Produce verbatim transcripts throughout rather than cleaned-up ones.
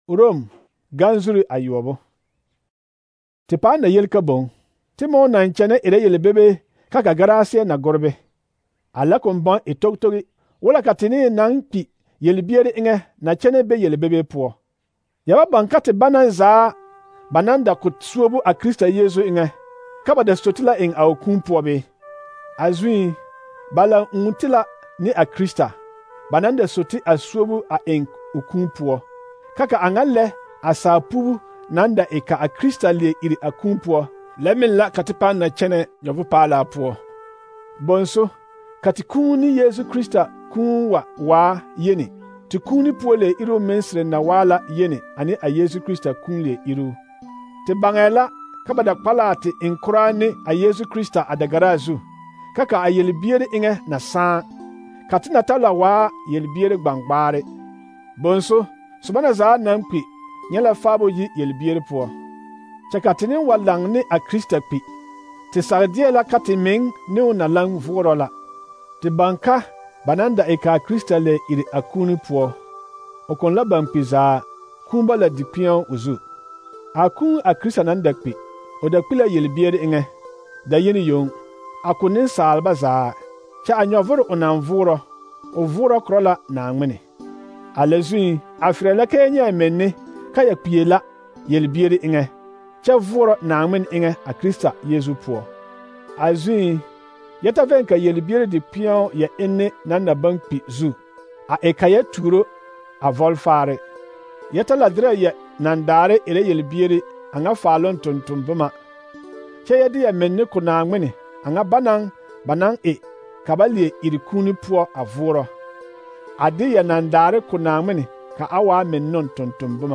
Rom ganzuri ayobo. Ti pa na yel ka bon. Ti mo na nchene ire yele bebe kaka garase na gorbe. Ala kon ban etoktori wala katini na npi yele biere inge na chene be yele bebe po. Yaba bankate banan za bananda kutsuobu a Krista Yesu inge kaba da stotila in au kumpo be. Azui bala untila ni a Krista bananda soti asuobu a in ukumpo. Kaka angalle asapu nanda eka a Krista le iri akumpo lemin la katipa na chene nyovu pala po. Bonso kati kuni Yesu Krista kunwa wa yeni ti kuni pole iru mensre na wala yeni ani a Yesu Krista kunle iru ti bangela kabada palati inkurani a Yesu Krista adagarazu kaka a yelbiere inge na san kati natala wa yelbiere gbangbare bonso subana za nampi nyela fabo yi yelbiere po chakatini walang ni a Krista pi ti sardiela la katiming ni una lang vorola ti banka bananda eka Krista le iri akuni po okon la bampiza kumba la dipion uzu akun a Krista nanda pi oda pila yelbiere inge da yini yong akunin salba za cha anyovoro onanvuro o vuro krola na ngmene alezui afrela kenya menni kaya piela yelbiere inge cha vuro na ngmen inge a Krista Yesu po azui yata venka yelbiere de pion ya enne nanda bankpi zu a ekaya turo a volfare yata ladra ya nandare ere yelbiere anga falon tontumbuma cha yadi ya menni kuna ngmene anga banang banang e kabalie irikuni po a vuro adi ya nandare kuna ngmene ka awa mennon tontumbuma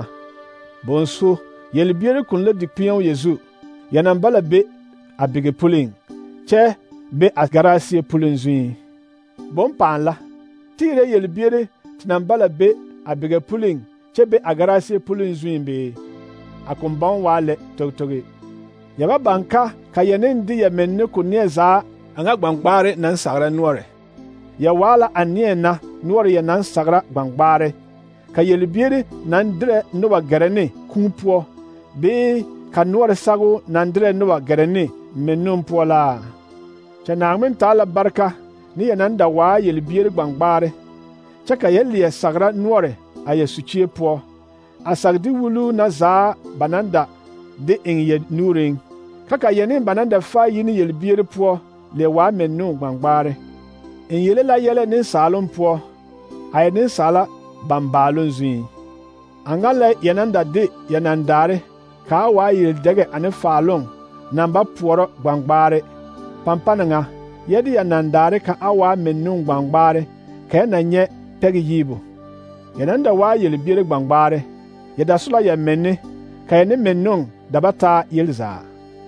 bonso yelbiere kunle dipion Yesu yanambala be abige pulin che be agarasi pulin zui bon panla tire yelbiere tinambala be abige pulin che be agarasi pulin zui be akumban wale toktoge yaba banka kayenen di ya menne kuneza anga gbangbare nan sagra nuore ya wala aniena nuore ya nan sagra gbangbare ka yelbiere nan dire nuwa garane kumpo be ka nuore sago nan dire nuwa garane menum pola chanangmen tala barka ni yanan da wa yelbiere gbangbare chaka yeli sagra nuore aya suchie po asagdi wulu na za bananda de in ye nuring kaka yenin bananda fa yini yelbiere po le wa menum gbangbare in yele la yele nin salon po ay nin sala bambalon zui angala yananda de yanandare ka wa yel dege ane falon namba puoro gbangbare pampananga yedi yanandare ka awa menung gbangbare ka na nye tegi yibo yananda wa yel biere gbangbare yada sula ya menne ka ne menung dabata yelza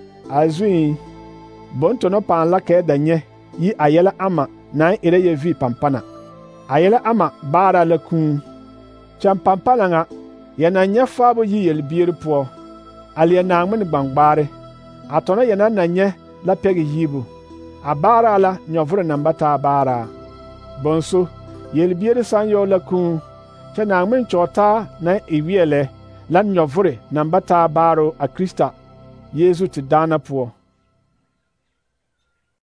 azui bontono panla ka da nye yi ayela ama na ire ye vi pampana ayela ama bara la kun champampana nga yana nya fabo yi yelbiere po aliya na ngmen gbangbare atona yana na nya la pegi yibu abara la nyovre nambata bara bonso yelbiere sanyo la kun cha na ngmen chota na iwiele la nyovre nambata baro a Krista Yesu ti dana po